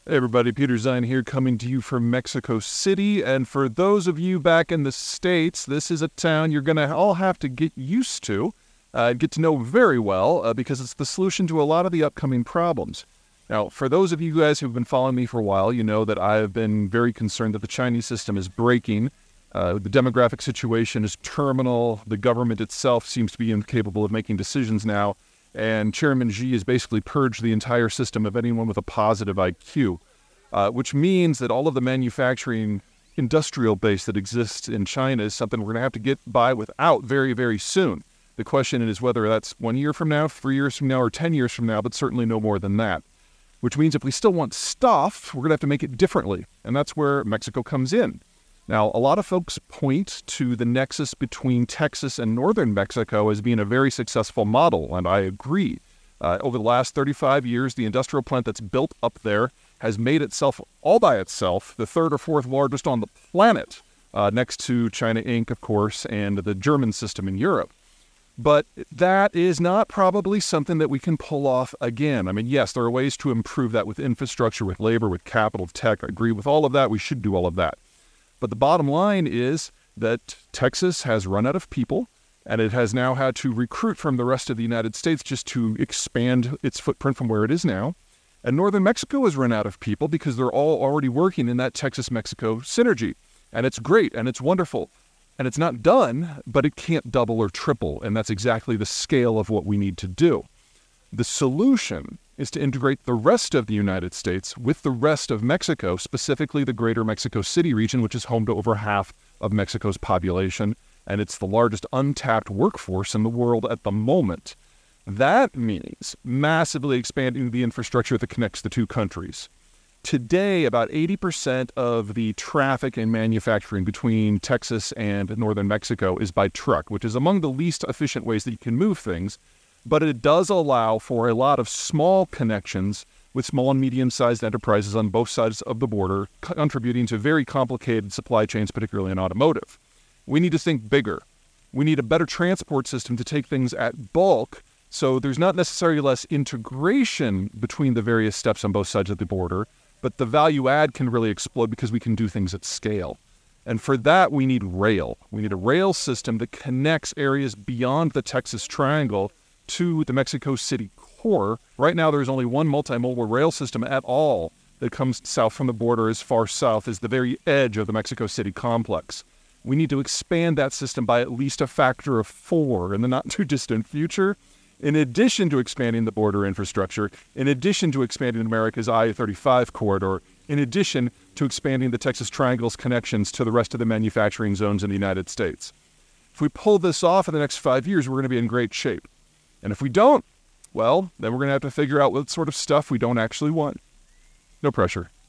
Hey everybody, Peter Zine here coming to you from Mexico City. And for those of you back in the States, this is a town you're going to all have to get used to, get to know very well, because it's the solution to a lot of the upcoming problems. Now, for those of you guys who've been following me for a while, you know that I have been very concerned that the Chinese system is breaking. The demographic situation is terminal. The government itself seems to be incapable of making decisions now. And Chairman Xi has basically purged the entire system of anyone with a positive IQ, which means that all of the manufacturing industrial base that exists in China is something we're going to have to get by without very, very soon. The question is whether that's 1 year from now, 3 years from now, or 10 years from now, but certainly no more than that. Which means if we still want stuff, we're going to have to make it differently. And that's where Mexico comes in. Now, a lot of folks point to the nexus between Texas and northern Mexico as being a very successful model, and I agree. Over the last 35 years, the industrial plant that's built up there has made itself, all by itself, the third or fourth largest on the planet, next to China Inc., of course, and the German system in Europe. But that is not probably something that we can pull off again. I mean, yes, there are ways to improve that with infrastructure, with labor, with capital, tech. I agree with all of that. We should do all of that. But the bottom line is that Texas has run out of people, and it has now had to recruit from the rest of the United States just to expand its footprint from where it is now. And northern Mexico has run out of people because they're all already working in that Texas-Mexico synergy. And it's great, and it's wonderful. And it's not done, but it can't double or triple, and that's exactly the scale of what we need to do. The solution is to integrate the rest of the United States with the rest of Mexico, specifically the greater Mexico City region, which is home to over half of Mexico's population, and it's the largest untapped workforce in the world at the moment. That means massively expanding the infrastructure that connects the two countries. Today, about 80% of the traffic and manufacturing between Texas and northern Mexico is by truck, which is among the least efficient ways that you can move things. But it does allow for a lot of small connections with small and medium-sized enterprises on both sides of the border, contributing to very complicated supply chains, particularly in automotive. We need to think bigger. We need a better transport system to take things at bulk, so there's not necessarily less integration between the various steps on both sides of the border, but the value add can really explode because we can do things at scale. And for that, we need rail. We need a rail system that connects areas beyond the Texas Triangle to the Mexico City core. Right now, there's only one multimodal rail system at all that comes south from the border as far south as the very edge of the Mexico City complex. We need to expand that system by at least a factor of 4 in the not-too-distant future, in addition to expanding the border infrastructure, in addition to expanding America's I-35 corridor, in addition to expanding the Texas Triangle's connections to the rest of the manufacturing zones in the United States. If we pull this off in the next 5 years, we're going to be in great shape. And if we don't, well, then we're going to have to figure out what sort of stuff we don't actually want. No pressure.